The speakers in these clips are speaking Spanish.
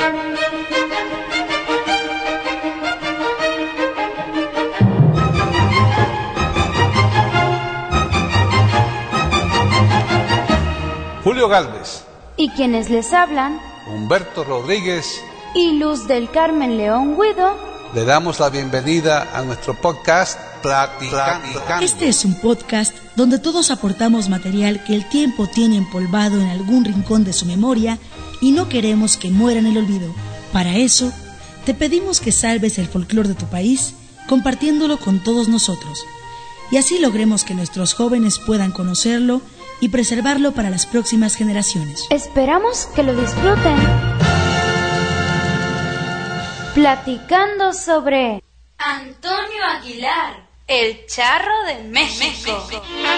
Julio Gálvez y quienes les hablan, Humberto Rodríguez y Luz del Carmen León Guido, le damos la bienvenida a nuestro podcast Platicando. Este es un podcast donde todos aportamos material que el tiempo tiene empolvado en algún rincón de su memoria y no queremos que muera en el olvido. Para eso, te pedimos que salves el folclore de tu país compartiéndolo con todos nosotros y así logremos que nuestros jóvenes puedan conocerlo y preservarlo para las próximas generaciones. Esperamos que lo disfruten. Platicando sobre Antonio Aguilar, el charro de México.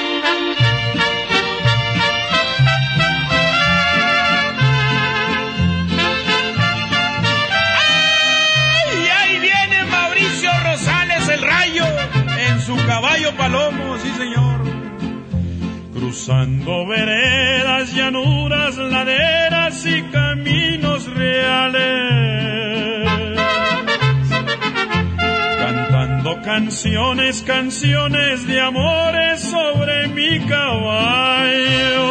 ¡Ay! Ahí viene Mauricio Rosales el Rayo en su caballo palomo, sí señor. Cruzando veredas, llanuras, laderas y caminos reales, cantando canciones de amores sobre mi caballo.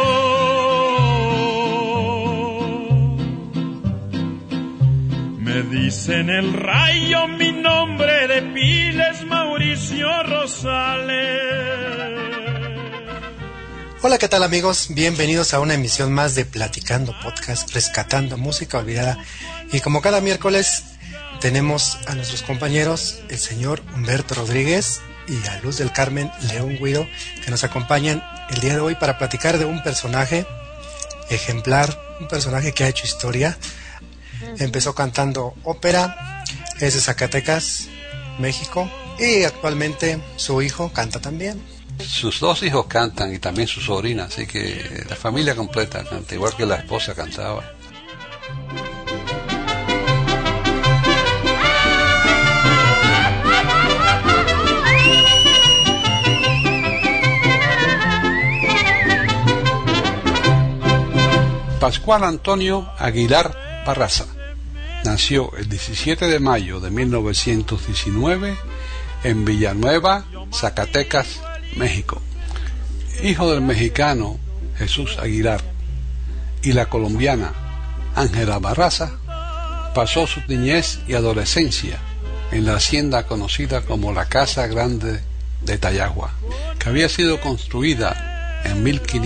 Me dicen el Rayo, mi nombre de pila es Mauricio Rosales. Hola, ¿qué tal amigos? Bienvenidos a una emisión más de Platicando Podcast, rescatando música olvidada. Y como cada miércoles tenemos a nuestros compañeros, el señor Humberto Rodríguez y a Luz del Carmen León Guido, que nos acompañan el día de hoy para platicar de un personaje ejemplar, un personaje que ha hecho historia. Empezó cantando ópera, es de Zacatecas, México, y actualmente su hijo canta también. Sus dos hijos cantan y también su sobrina, así que la familia completa canta, igual que la esposa cantaba. Pascual Antonio Aguilar Barraza nació el 17 de mayo de 1919 en Villanueva, Zacatecas, México. Hijo del mexicano Jesús Aguilar y la colombiana Ángela Barraza, pasó su niñez y adolescencia en la hacienda conocida como la Casa Grande de Tayagua, que había sido construida en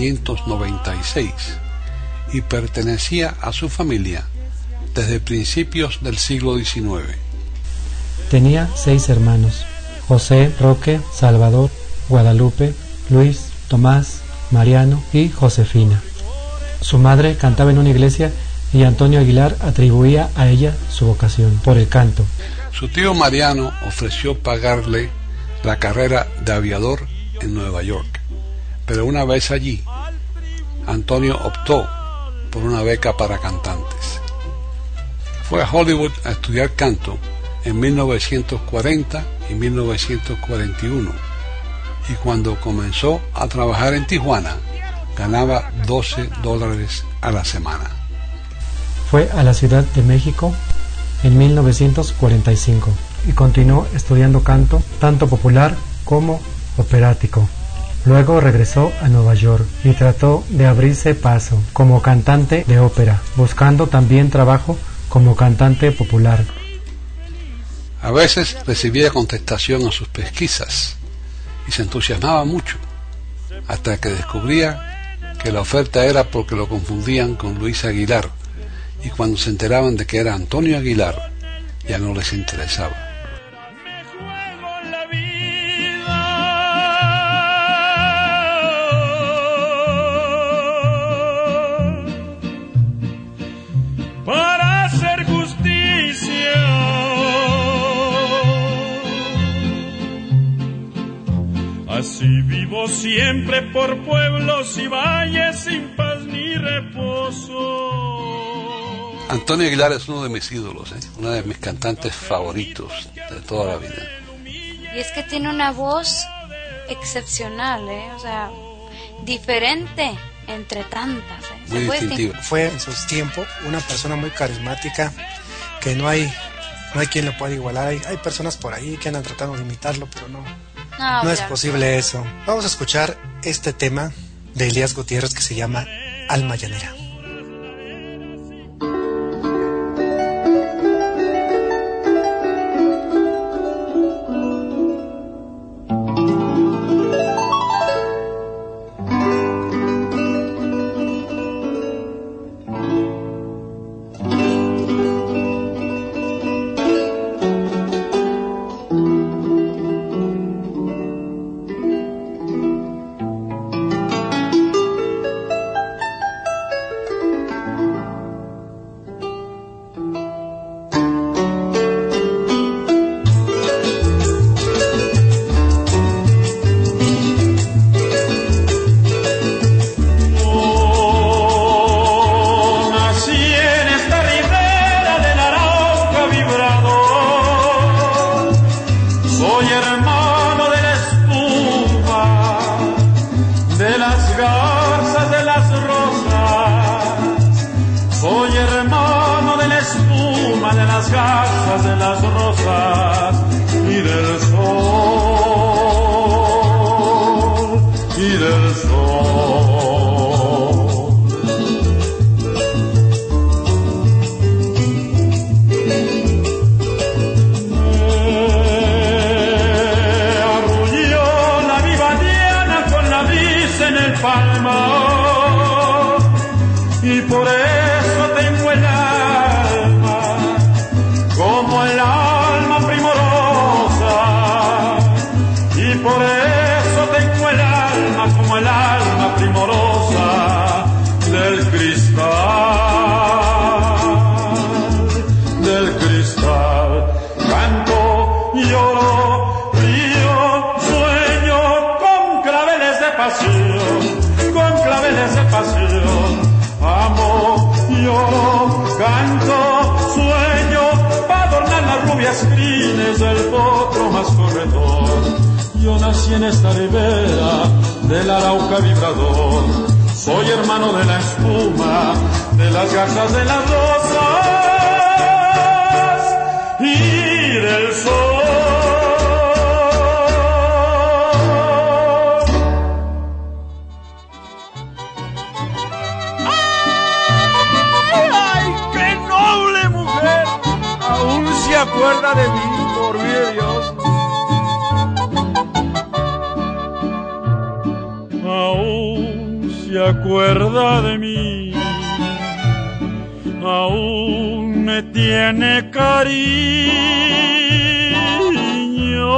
1596 y pertenecía a su familia desde principios del siglo XIX. Tenía 6 hermanos: José, Roque, Salvador, Guadalupe, Luis, Tomás, Mariano y Josefina. Su madre cantaba en una iglesia y Antonio Aguilar atribuía a ella su vocación por el canto. Su tío Mariano ofreció pagarle la carrera de aviador en Nueva York, pero una vez allí, Antonio optó por una beca para cantantes. Fue a Hollywood a estudiar canto en 1940 y 1941, y cuando comenzó a trabajar en Tijuana, ganaba $12 a la semana. Fue a la Ciudad de México en 1945 y continuó estudiando canto, tanto popular como operático. Luego regresó a Nueva York y trató de abrirse paso como cantante de ópera, buscando también trabajo como cantante popular. A veces recibía contestación a sus pesquisas y se entusiasmaba mucho, hasta que descubría que la oferta era porque lo confundían con Luis Aguilar, y cuando se enteraban de que era Antonio Aguilar, ya no les interesaba. Para hacer justicia, así vivo siempre por pueblos y valles sin paz ni reposo. Antonio Aguilar es uno de mis ídolos, uno de mis cantantes favoritos de toda la vida. Y es que tiene una voz excepcional, o sea, diferente entre tantas. Muy distintivo. Fue en sus tiempos una persona muy carismática que no hay quien lo pueda igualar. Hay personas por ahí que andan tratando de imitarlo, pero no es posible eso. Vamos a escuchar este tema de Elías Gutiérrez que se llama Alma Llanera. Yo nací en esta ribera del Arauca vibrador. Soy hermano de la espuma, de las garzas, de las rosas y del sol. ¡Ay, qué noble mujer! Aún se acuerda de mí, por vida de Dios. Se acuerda de mí, aún me tiene cariño.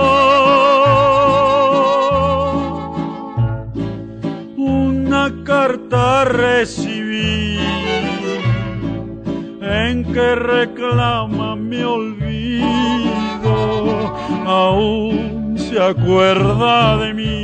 Una carta recibí en que reclama mi olvido, aún se acuerda de mí.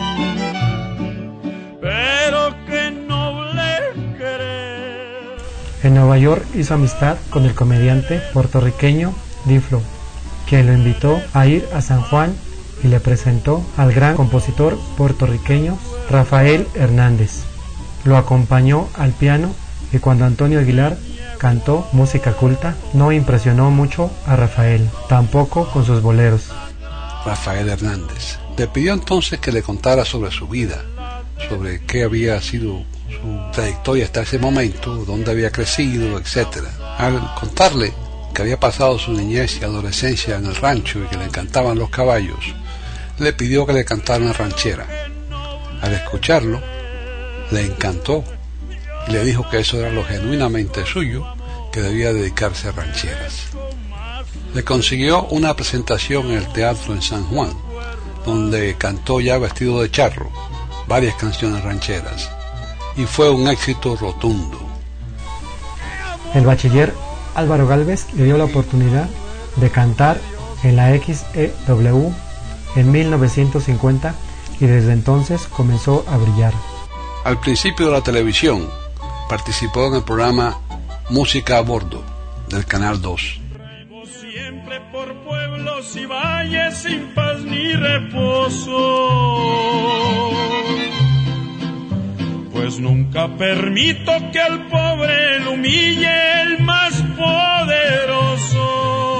En Nueva York hizo amistad con el comediante puertorriqueño Diflo, quien lo invitó a ir a San Juan y le presentó al gran compositor puertorriqueño Rafael Hernández. Lo acompañó al piano y cuando Antonio Aguilar cantó música culta, no impresionó mucho a Rafael, tampoco con sus boleros. Rafael Hernández le pidió entonces que le contara sobre su vida, sobre qué había sido su trayectoria hasta ese momento, dónde había crecido, etc. Al contarle que había pasado su niñez y adolescencia en el rancho y que le encantaban los caballos, le pidió que le cantara una ranchera. Al escucharlo, le encantó y le dijo que eso era lo genuinamente suyo, que debía dedicarse a rancheras. Le consiguió una presentación en el teatro en San Juan, donde cantó ya vestido de charro varias canciones rancheras, y fue un éxito rotundo. El bachiller Álvaro Gálvez le dio la oportunidad de cantar en la XEW en 1950 y desde entonces comenzó a brillar. Al principio de la televisión, participó en el programa Música a Bordo del Canal 2. Siempre por pueblos y valles sin paz ni reposo. pues nunca permito que al pobre lo humille el más poderoso.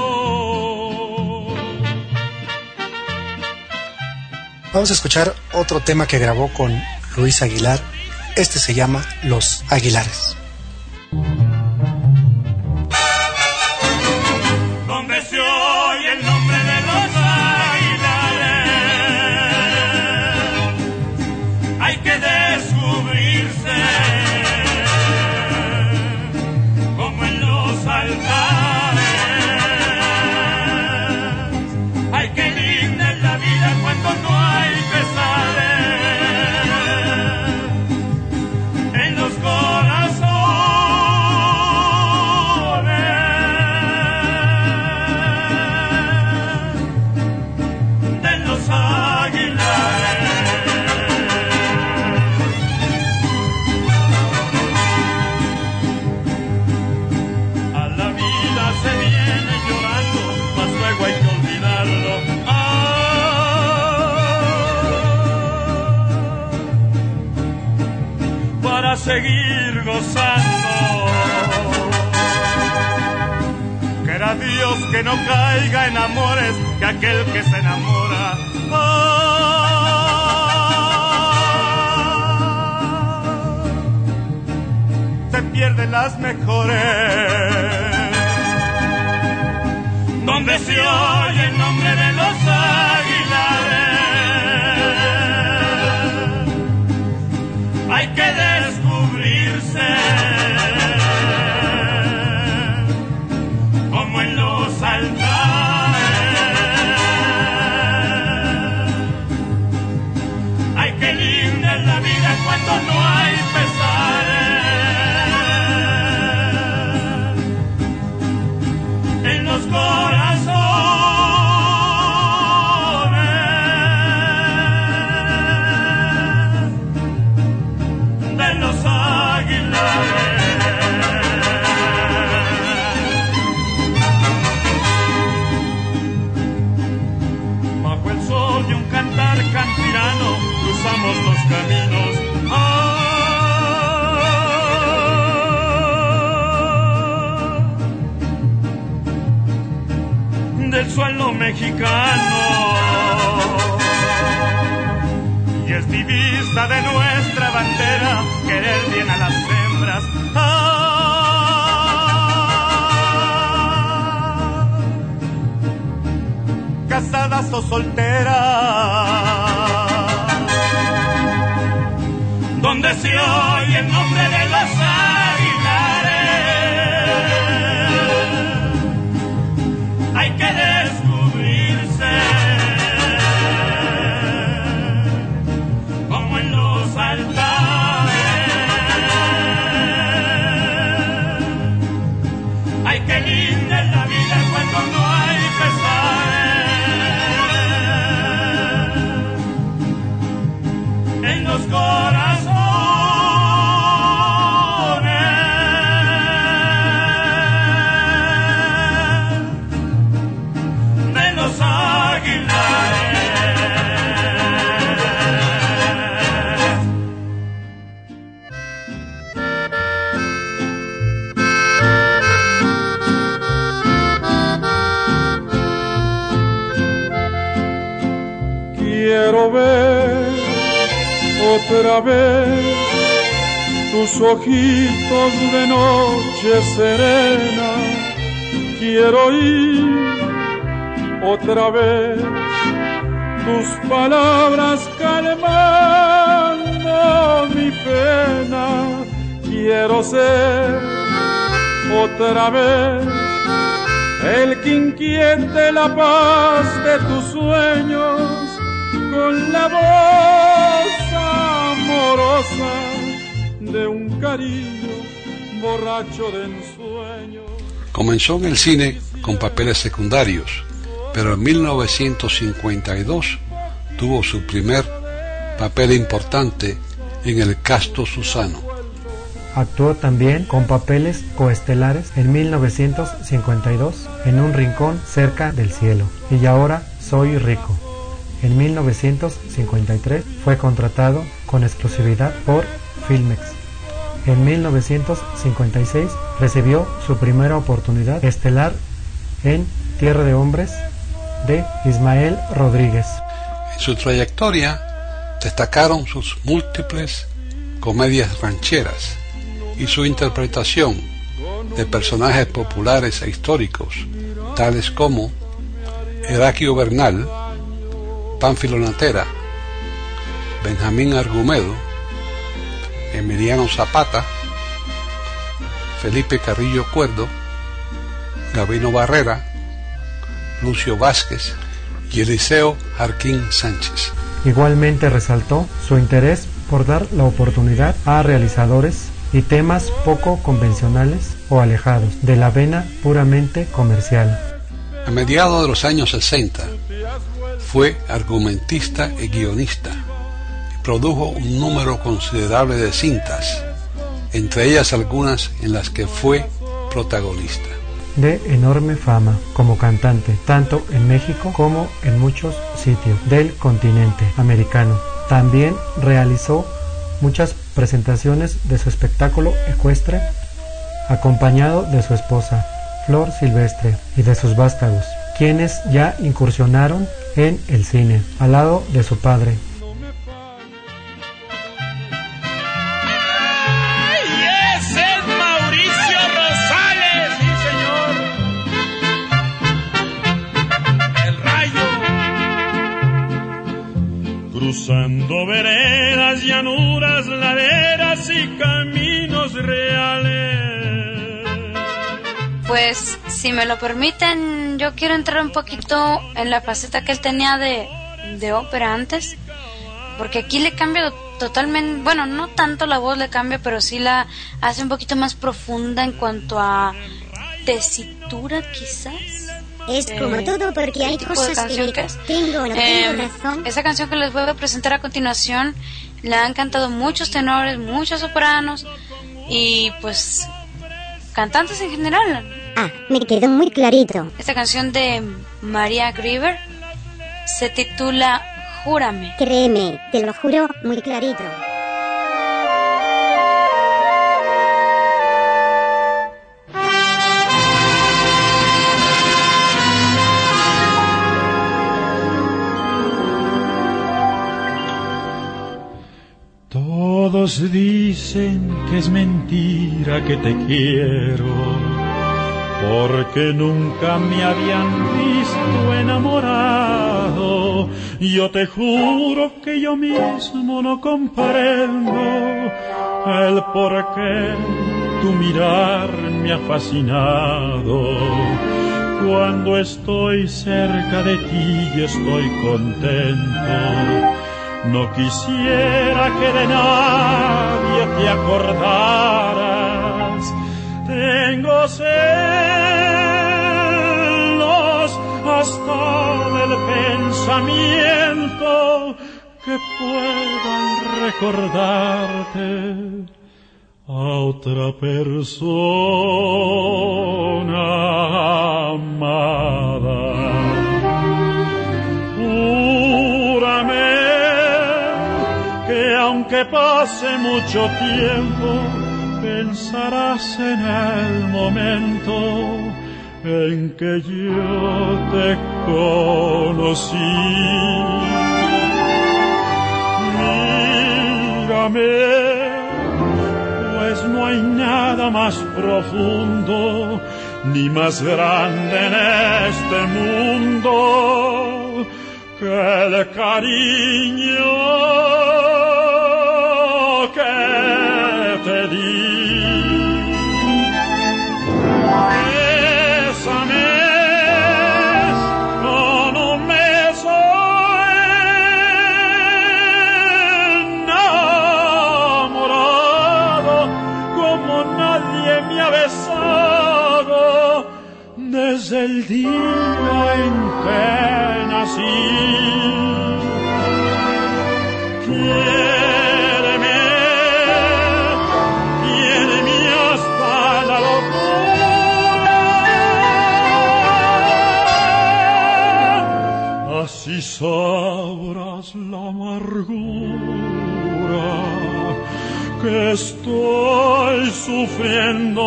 Vamos a escuchar otro tema que grabó con Luis Aguilar. Este se llama Los Aguilares. Donde se oye el nombre de los Aguilares, hay que descubrirse como en los altares. Hay que linda en la vida cuando no hay pesares. En los corazones de los Aguilares. A la vida se viene llorando, mas luego hay que olvidarlo. Para seguir gozando. Quiera Dios que no caiga en amores, que aquel que se enamora se pierde las mejores. Donde se oye el nombre de los Aguilares, hay que descubrirse como en los altares. Hay que linda en la vida cuando no hay pesares. En los corazones de los Aguilares. Bajo el sol de un cantar cantirano cruzamos los caminos. Del suelo mexicano, y es divisa de nuestra bandera querer bien a las hembras. Casadas o solteras, donde se oye el nombre de los Aguilares, hay que descubrirse como en los altares. Hay que linda en la vida cuando no hay pesares. En los corazones de los Aguilares. Quiero ver otra vez tus ojitos de noche serena. Quiero oír otra vez tus palabras calmando mi pena. Quiero ser otra vez el que inquiete la paz de tus sueños con la voz amorosa de un cariño borracho de ensueño. Comenzó en el cine con papeles secundarios, pero en 1952 tuvo su primer papel importante en El casto Susano. Actuó también con papeles coestelares en 1952 en Un rincón cerca del cielo y ahora Soy rico. En 1953 fue contratado con exclusividad por Filmex. En 1956 recibió su primera oportunidad estelar en Tierra de Hombres de Ismael Rodríguez. En su trayectoria destacaron sus múltiples comedias rancheras y su interpretación de personajes populares e históricos, tales como Heraclio Bernal, Pánfilo Natera, Benjamín Argumedo, Emiliano Zapata, Felipe Carrillo Cuerdo, Gabino Barrera, Lucio Vázquez y Eliseo Jarquín Sánchez. Igualmente resaltó su interés por dar la oportunidad a realizadores y temas poco convencionales o alejados de la vena puramente comercial. A mediados de los años 60 fue argumentista y guionista y produjo un número considerable de cintas, entre ellas algunas en las que fue protagonista. De enorme fama como cantante, tanto en México como en muchos sitios del continente americano. También realizó muchas presentaciones de su espectáculo ecuestre, acompañado de su esposa, Flor Silvestre, y de sus vástagos, quienes ya incursionaron en el cine, al lado de su padre. Cruzando veredas, llanuras, laderas y caminos reales. Pues, si me lo permiten, yo quiero entrar un poquito en la faceta que él tenía de ópera antes, porque aquí le cambia totalmente, bueno, no tanto la voz le cambia, pero sí la hace un poquito más profunda en cuanto a tesitura, quizás. Es como todo, porque hay cosas que tengo razón. Esa canción que les voy a presentar a continuación la han cantado muchos tenores, muchos sopranos y pues cantantes en general. Ah, me quedó muy clarito. Esta canción de María Grieber se titula Júrame. Créeme, te lo juro muy clarito. Todos dicen que es mentira que te quiero, porque nunca me habían visto enamorado. Yo te juro que yo mismo no comprendo el por qué tu mirar me ha fascinado. Cuando estoy cerca de ti y estoy contento, no quisiera que de nadie te acordaras. Tengo celos hasta del pensamiento que puedan recordarte a otra persona amada. Júrame que aunque pase mucho tiempo, pensarás en el momento en que yo te conocí. Mírame, pues no hay nada más profundo ni más grande en este mundo que el cariño que te di. Bésame con un beso enamorado como nadie me ha besado desde el día en que nací. Quiéreme hasta la locura, así sabrás la amargura que estoy sufriendo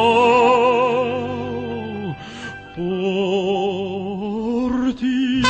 por ti.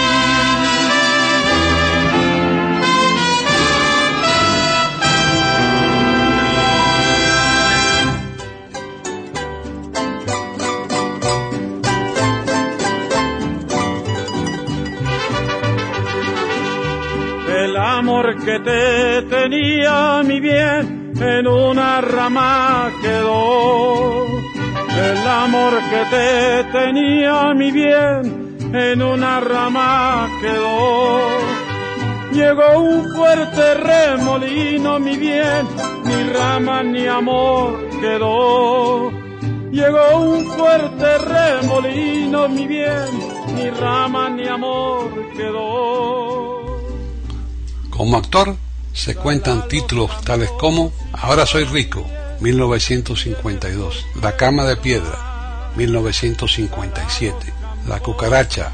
El amor que te tenía, mi bien, en una rama quedó. El amor que te tenía, mi bien, en una rama quedó. Llegó un fuerte remolino, mi bien, ni rama ni amor quedó. Llegó un fuerte remolino, mi bien, ni rama ni amor quedó. Como actor se cuentan títulos tales como Ahora soy rico, 1952, La cama de piedra, 1957, La cucaracha,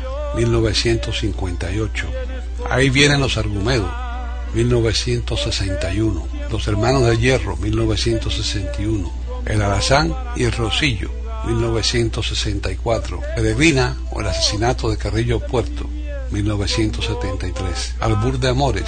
1958, Ahí vienen los Argumedos, 1961, Los hermanos de hierro, 1961, El alazán y el rosillo, 1964, Peregrina o el asesinato de Carrillo Puerto, 1973, Albur de amores,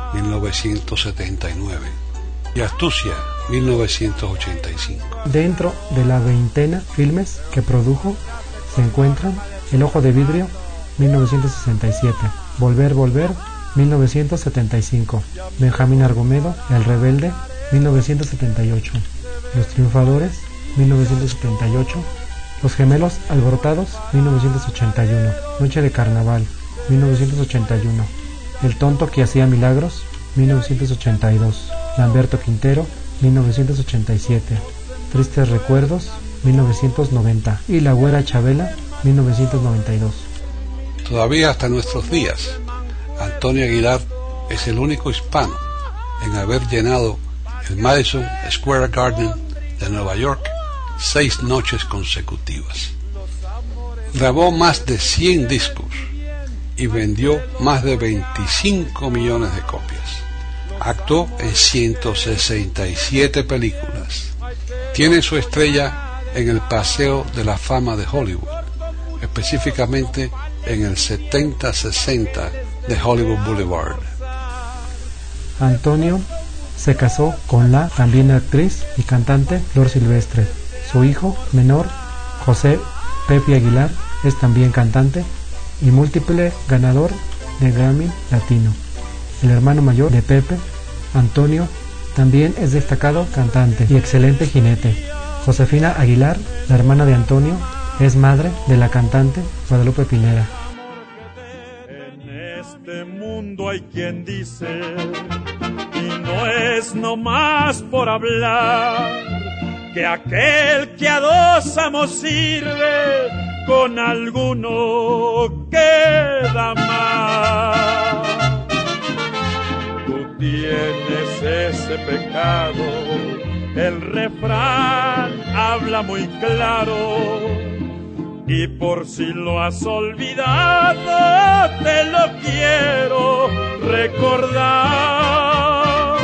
1979 y Astucia, 1985. Dentro de la veintena filmes que produjo se encuentran El ojo de vidrio, 1967, Volver, volver, 1975, Benjamín Argumedo, El rebelde, 1978, Los triunfadores, 1978, Los gemelos alborotados, 1981, Noche de carnaval, 1981, El tonto que hacía milagros, 1982, Lamberto Quintero, 1987, Tristes recuerdos, 1990 y La güera Chabela, 1992. Todavía hasta nuestros días, Antonio Aguilar es el único hispano en haber llenado el Madison Square Garden de Nueva York 6 noches consecutivas. Grabó más de 100 discos y vendió más de 25 millones de copias. Actuó en 167 películas. Tiene su estrella en el Paseo de la Fama de Hollywood, específicamente en el 7060 de Hollywood Boulevard. Antonio se casó con la también actriz y cantante Flor Silvestre. Su hijo menor, José Pepe Aguilar, es también cantante y múltiple ganador de Grammy Latino. El hermano mayor de Pepe, Antonio, también es destacado cantante y excelente jinete. Josefina Aguilar, la hermana de Antonio, es madre de la cantante Guadalupe Pineda. En este mundo hay quien dice, y no es nomás por hablar, que aquel que a dos amos sirve, con alguno queda más. Tú tienes ese pecado, el refrán habla muy claro, y por si lo has olvidado, te lo quiero recordar.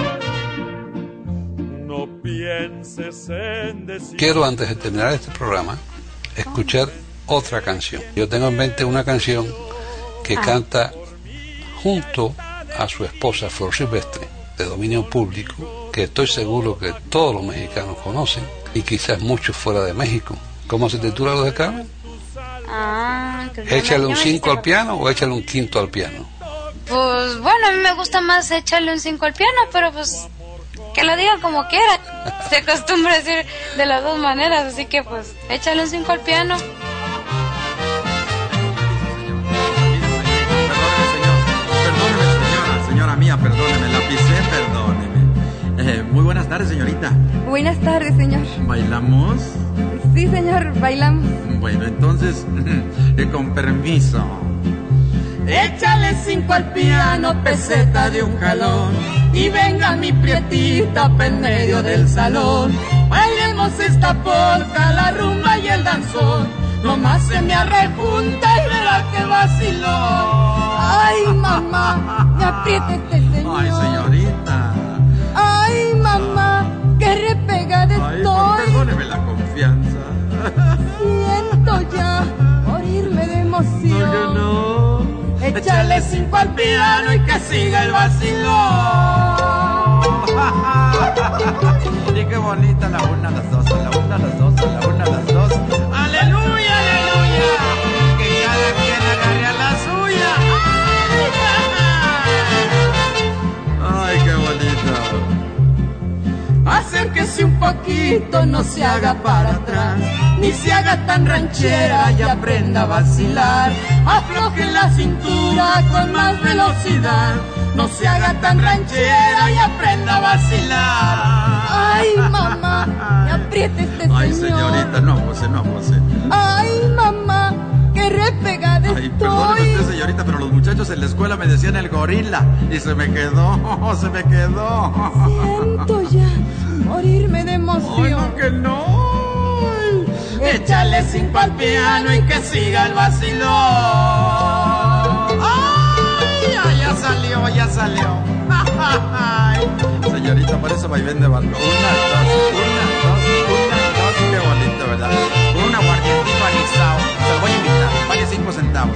No pienses en decir... Quiero, antes de terminar este programa, escuchar otra canción. Yo tengo en mente una canción que canta junto a su esposa Flor Silvestre, de dominio público, que estoy seguro que todos los mexicanos conocen y quizás muchos fuera de México. ¿Cómo se titula lo de Carmen? ¿Échale un 5 al piano o échale un quinto al piano? Pues bueno, a mí me gusta más echarle un 5 al piano, pero pues que lo diga como quiera. Se acostumbra a decir de las dos maneras, así que pues échale un 5 al piano. Señora mía, perdóneme, la pisé, perdóneme. Muy buenas tardes, señorita. Buenas tardes, señor. ¿Bailamos? Sí, señor, bailamos. Bueno, entonces, con permiso. Échale 5 al piano, peseta de un jalón, y venga mi prietita pa' en medio del salón. Bailemos esta polca, la rumba y el danzón. Nomás se me arrejunta y verá que vaciló. Ay, mamá, me aprieta este señor. Ay, señorita. Ay, mamá, qué Échale 5 al piano y que siga el vacilón. Y qué bonita la una, las dos, la una, las dos, la una, las dos. Aleluya, aleluya. Que cada quien agarre a la suya. Ay, qué bonito. Acérquese un poquito, no se haga para atrás, ni se haga tan ranchera y aprenda a vacilar. Afloje la cintura con más velocidad, no se haga tan ranchera y aprenda a vacilar. Ay, mamá, me apriete este señor. Ay, señorita, no goce, no goce. Ay, mamá, qué repegada estoy. Ay, perdóneme usted, señorita, pero los muchachos en la escuela me decían el gorila y se me quedó, se me quedó. Siento ya morirme de emoción. Ay, no, que no. Échale 5 al piano y que siga el vacilón. Ay, ya salió, ya salió. Ay, señorita, por eso va y vende balón. Una, dos, qué bonito, ¿verdad? Con un aguardientito anisado. Se lo voy a invitar, vale 5 centavos.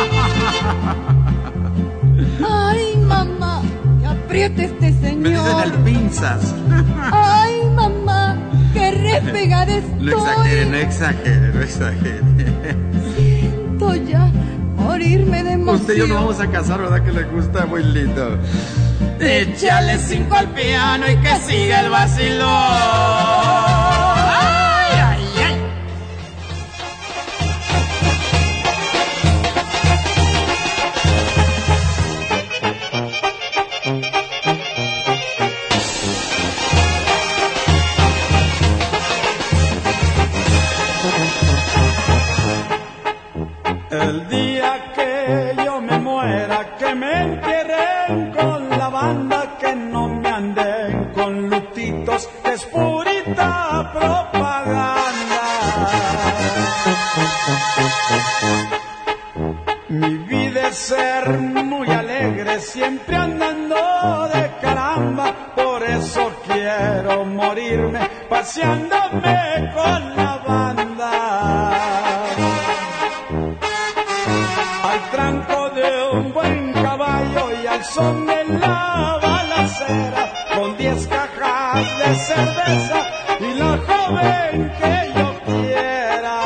Ay, mamá, que apriete este señor. Me dicen el pinzas. Ay, mamá, qué repegada estoy. No exagere, no exagere, no exagere. Siento ya morirme de emoción. Usted y yo nos vamos a casar, ¿verdad? Que le gusta, muy lindo. Échale 5 al piano y que siga el vacilón. Ay, ay, ay. El día que yo me muera, que me entierren con la banda, que no me anden con lutitos, que es purita propaganda. Mi vida es ser muy alegre, siempre andando de caramba, por eso quiero morirme paseándome con la banda. Al tranco de un buen caballo y al son de la balacera, con 10 cajas de cerveza y la joven que yo quiera.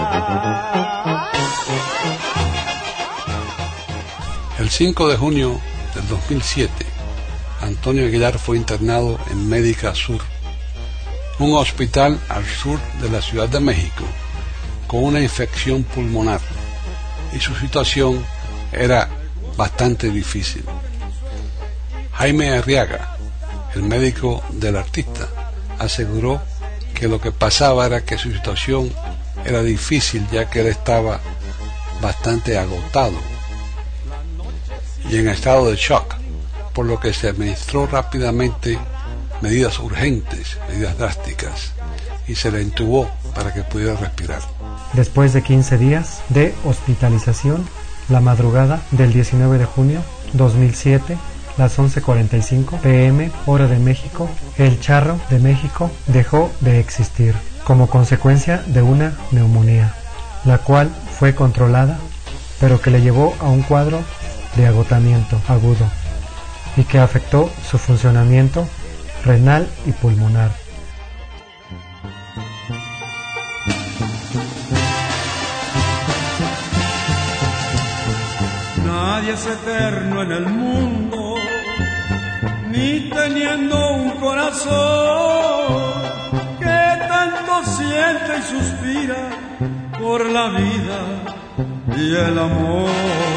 El 5 de junio del 2007, Antonio Aguilar fue internado en Médica Sur, un hospital al sur de la Ciudad de México, con una infección pulmonar, y su situación era bastante difícil. Jaime Arriaga, el médico del artista, aseguró que lo que pasaba era que su situación era difícil, ya que él estaba bastante agotado y en estado de shock, por lo que se administró rápidamente medidas urgentes, medidas drásticas, y se le intubó para que pudiera respirar. Después de 15 días de hospitalización, la madrugada del 19 de junio 2007, las 11:45 p.m. hora de México, el Charro de México dejó de existir como consecuencia de una neumonía, la cual fue controlada, pero que le llevó a un cuadro de agotamiento agudo y que afectó su funcionamiento renal y pulmonar. Nadie es eterno en el mundo, ni teniendo un corazón que tanto siente y suspira por la vida y el amor.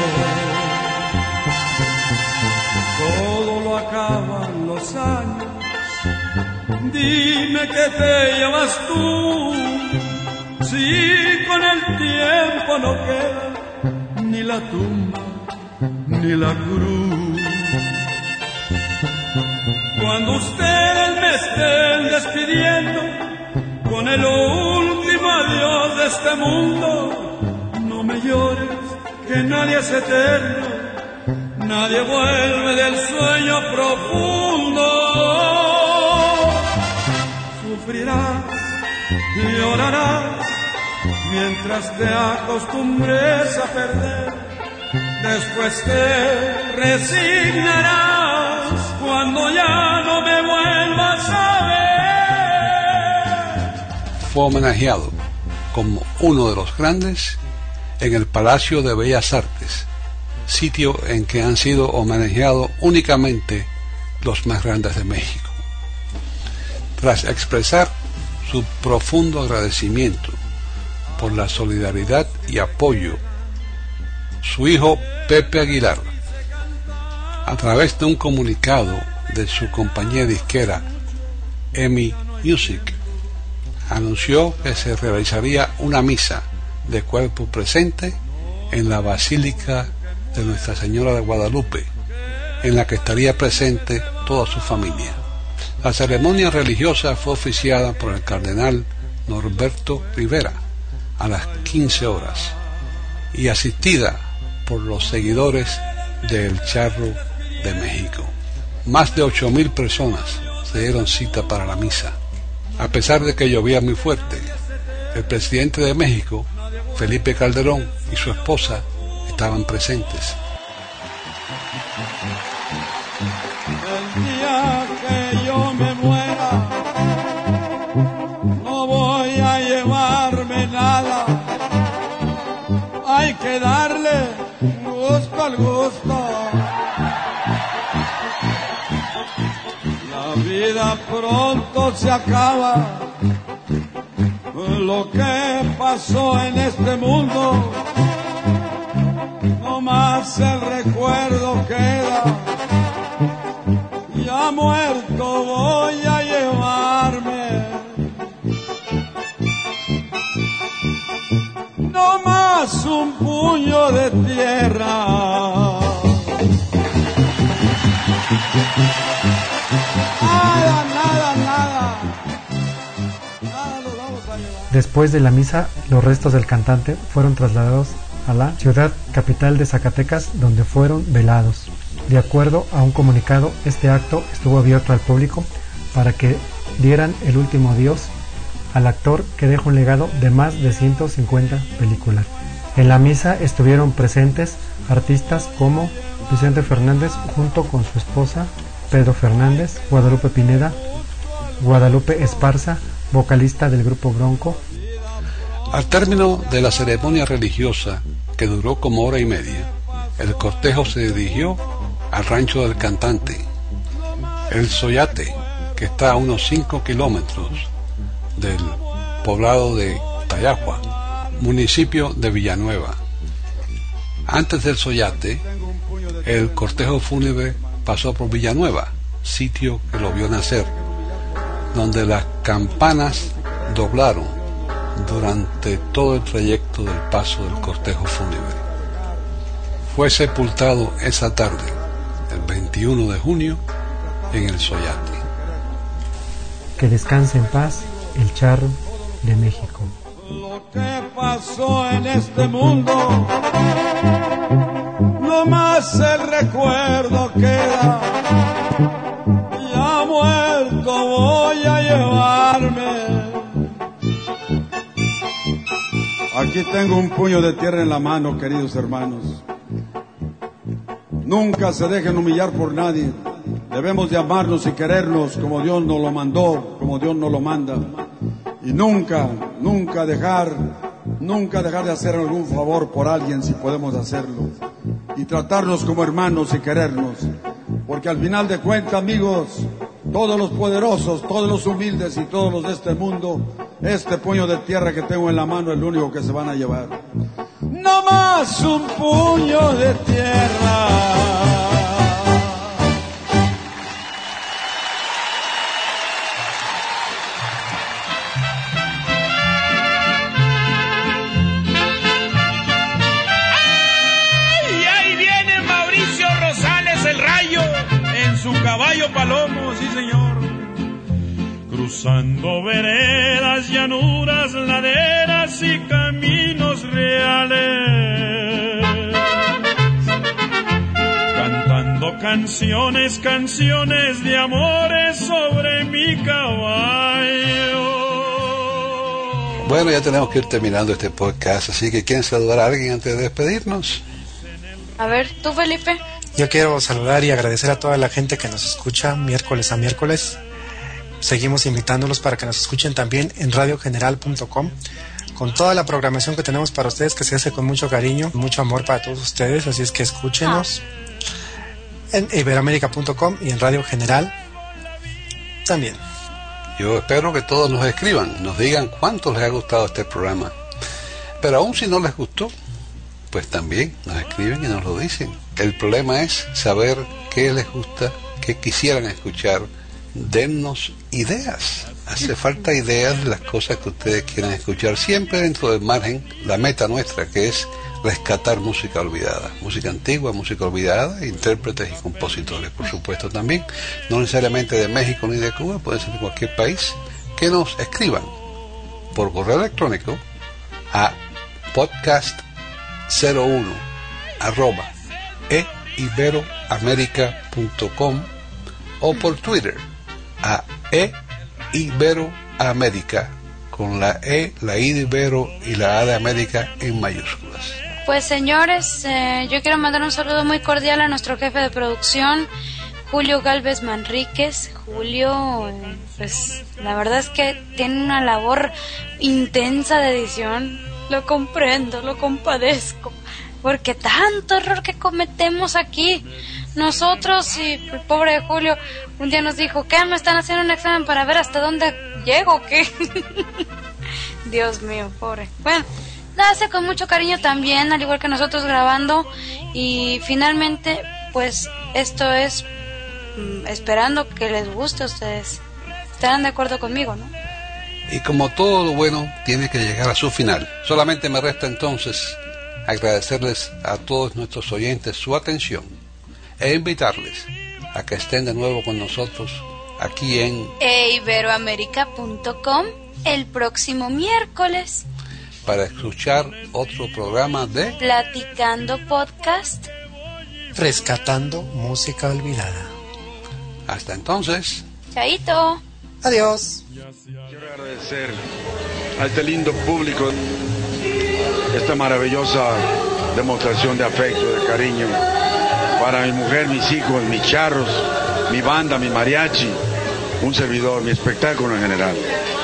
Todo lo acaban los años, dime que te llamas tú, si con el tiempo no queda ni la tumba ni la cruz. Cuando ustedes me estén despidiendo con el último adiós de este mundo, no me llores, que nadie es eterno, nadie vuelve del sueño profundo. Sufrirás, llorarás, mientras te acostumbres a perder Después te resignarás cuando ya no me vuelvas a ver. Fue homenajeado como uno de los grandes en el Palacio de Bellas Artes, sitio en que han sido homenajeados únicamente los más grandes de México. Tras expresar su profundo agradecimiento por la solidaridad y apoyo, su hijo Pepe Aguilar, a través de un comunicado de su compañía disquera EMI Music, anunció que se realizaría una misa de cuerpo presente en la Basílica de Nuestra Señora de Guadalupe, en la que estaría presente toda su familia. La ceremonia religiosa fue oficiada por el cardenal Norberto Rivera a las 15 horas y asistida por los seguidores del Charro de México. Más de 8,000 personas se dieron cita para la misa. A pesar de que llovía muy fuerte, el presidente de México, Felipe Calderón, y su esposa estaban presentes. El día que yo me muera, no voy a llevarme nada. Hay que darle gusto al gusto. La vida pronto se acaba. Lo que pasó en este mundo, no más el recuerdo queda. Ya muerto voy a llevarme, no más un puño de tierra. Nada nos vamos a llevar. Después de la misa, los restos del cantante fueron trasladados a la ciudad capital de Zacatecas, donde fueron velados. De acuerdo a un comunicado, este acto estuvo abierto al público para que dieran el último adiós al actor, que dejó un legado de más de 150 películas. En la misa estuvieron presentes artistas como Vicente Fernández junto con su esposa Pedro Fernández, Guadalupe Pineda, Guadalupe Esparza, vocalista del grupo Bronco. Al término de la ceremonia religiosa, que duró como hora y media, el cortejo se dirigió al rancho del cantante, El Soyate, que está a unos 5 kilómetros del poblado de Tayahua, municipio de Villanueva. Antes del Soyate, el cortejo fúnebre pasó por Villanueva, sitio que lo vio nacer, donde las campanas doblaron durante todo el trayecto del paso del cortejo fúnebre. Fue sepultado esa tarde, el 21 de junio, en el Soyate. Que descanse en paz el Charro de México. Lo que pasó en este mundo, no más el recuerdo queda. Ya muerto voy a llevarme. Aquí tengo un puño de tierra en la mano, queridos hermanos. Nunca se dejen humillar por nadie. Debemos de amarnos y querernos como Dios nos lo mandó, como Dios nos lo manda. Y nunca dejar de hacer algún favor por alguien si podemos hacerlo. Y tratarnos como hermanos y querernos. Porque al final de cuentas, amigos, todos los poderosos, todos los humildes y todos los de este mundo, este puño de tierra que tengo en la mano es lo único que se van a llevar. No más un puño de tierra. Su caballo palomo, sí señor. Cruzando veredas, llanuras, laderas y caminos reales, cantando canciones de amores sobre mi caballo. Bueno, ya tenemos que ir terminando este podcast, así que ¿quieren saludar a alguien antes de despedirnos? A ver, tú, Felipe. Yo quiero saludar y agradecer a toda la gente que nos escucha miércoles a miércoles. Seguimos invitándolos para que nos escuchen también en radiogeneral.com, con toda la programación que tenemos para ustedes, que se hace con mucho cariño, mucho amor para todos ustedes, así es que escúchenos en iberoamerica.com y en Radio General también. Yo espero que todos nos escriban, nos digan cuánto les ha gustado este programa. Pero aún si no les gustó, pues también nos escriben y nos lo dicen. El problema es saber qué les gusta, qué quisieran escuchar. Dennos ideas. Hace falta ideas de las cosas que ustedes quieren escuchar, siempre dentro del margen, la meta nuestra, que es rescatar música olvidada, música antigua, música olvidada, intérpretes y compositores, por supuesto, también, no necesariamente de México ni de Cuba, puede ser de cualquier país, que nos escriban por correo electrónico a podcast01@iberoamerica.com o por Twitter a iberoamerica, con la E, la I de Ibero y la A de América en mayúsculas. Pues señores, yo quiero mandar un saludo muy cordial a nuestro jefe de producción, Julio Galvez Manríquez. Julio, pues la verdad es que tiene una labor intensa de edición. Lo comprendo, lo compadezco, porque tanto error que cometemos aquí nosotros. Y el pobre Julio un día nos dijo: ¿qué? ¿Me están haciendo un examen para ver hasta dónde llego o qué? Dios mío, pobre. Bueno, lo hace con mucho cariño también, al igual que nosotros grabando. Y finalmente, pues esto es esperando que les guste a ustedes. Estarán de acuerdo conmigo, ¿no? Y como todo lo bueno tiene que llegar a su final, solamente me resta entonces agradecerles a todos nuestros oyentes su atención e invitarles a que estén de nuevo con nosotros aquí en iberoamerica.com el próximo miércoles para escuchar otro programa de Platicando Podcast, rescatando música olvidada. Hasta entonces. Chaito. Adiós. Quiero agradecer a este lindo público esta maravillosa demostración de afecto, de cariño para mi mujer, mis hijos, mis charros, mi banda, mi mariachi, un servidor, mi espectáculo en general.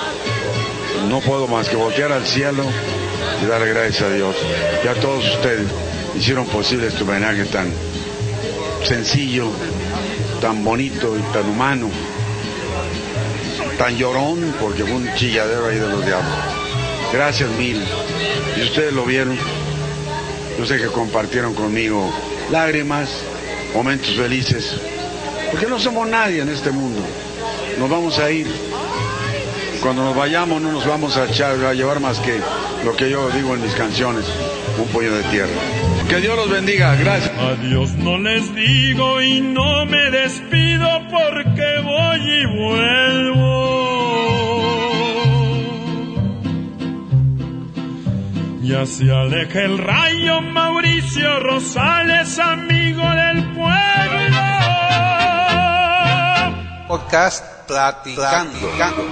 No puedo más que voltear al cielo y darle gracias a Dios. Y a todos ustedes hicieron posible este homenaje tan sencillo, tan bonito y tan humano, tan llorón, porque fue un chilladero ahí de los diablos. Gracias mil. Y ustedes lo vieron. Yo sé que compartieron conmigo lágrimas, momentos felices, porque no somos nadie en este mundo. Nos vamos a ir. Cuando nos vayamos no nos vamos a llevar más que lo que yo digo en mis canciones, un puño de tierra. Que Dios los bendiga. Gracias. Adiós no les digo y no me despido, porque voy y vuelvo. Ya se aleja el rayo Mauricio Rosales, amigo del pueblo. Podcast Platicando.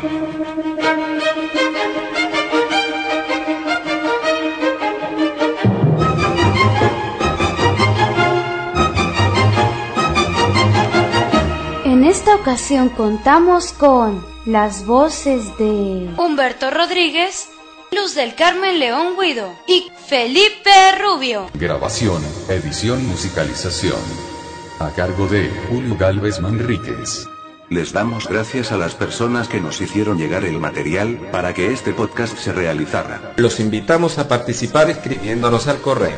En esta ocasión contamos con las voces de Humberto Rodríguez, Luz del Carmen León Guido y Felipe Rubio. Grabación, edición, musicalización a cargo de Julio Galvez Manríquez. Les damos gracias a las personas que nos hicieron llegar el material para que este podcast se realizara. Los invitamos a participar escribiéndonos al correo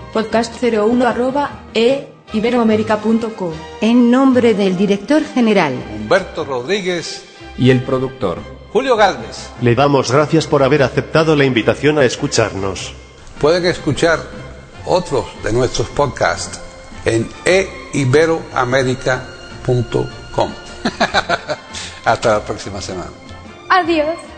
podcast01@iberoamerica.com. En nombre del director general Humberto Rodríguez y el productor Julio Galvez, le damos gracias por haber aceptado la invitación a escucharnos. Pueden escuchar otros de nuestros podcasts en iberoamerica.com. Hasta la próxima semana. Adiós.